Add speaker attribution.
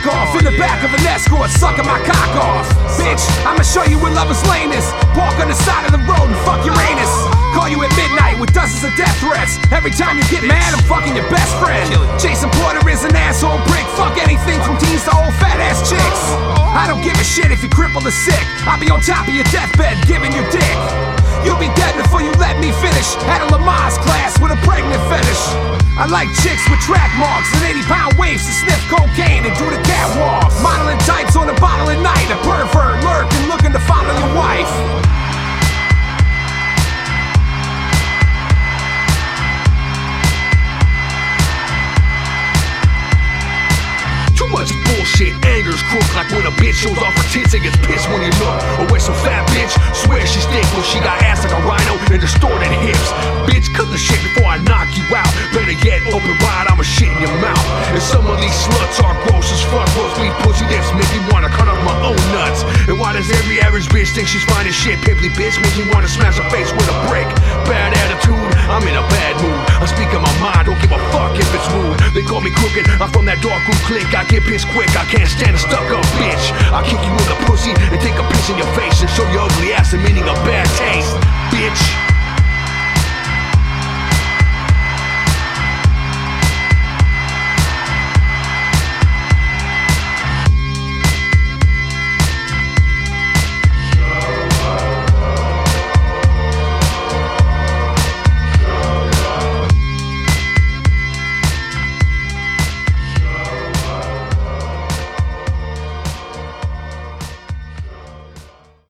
Speaker 1: off in the back of an escort, sucking my cock off. Bitch, I'ma show you what lovers lane is. Walk on the side of the road and fuck your anus. Call you at midnight with dozens of death threats. Every time you get mad, I'm fucking your best friend. Jason Porter is an asshole prick. Fuck anything from teens to old fat ass chicks. I don't give a shit if you cripple or sick. I'll be on top of your deathbed giving you dick. You'll be dead before you let me finish. At a Lamaze class with a pregnant fetish. I like chicks with track marks and 80-pound waves to sniff cocaine and do the catwalk. Modeling types on a bottle at night. A pervert lurking, looking to follow your wife.
Speaker 2: Too much bullshit, anger's crook. Like when a bitch shows off her tits and gets pissed when you look. Or where some fat bitch swears she's thick when she got ass like a rhino and distorted hips. Bitch, cut the shit before I knock you out. Better yet, open wide, I'ma shit in your mouth. And some of these sluts are gross as fuck. Those sweet pussy lips make me wanna cut off my own nuts. And why does every average bitch think she's fine as shit? Pimply bitch makes me wanna smash her face with a brick. Bad attitude, I'm in a bad mood. I speak in my mind, don't give a fuck if it's rude. They call me crooked, I'm from that dark room clique. I get pissed quick, I can't stand a stuck up bitch. I'll kick you in the pussy and take a piss in your face and show your ugly ass the meaning of bad.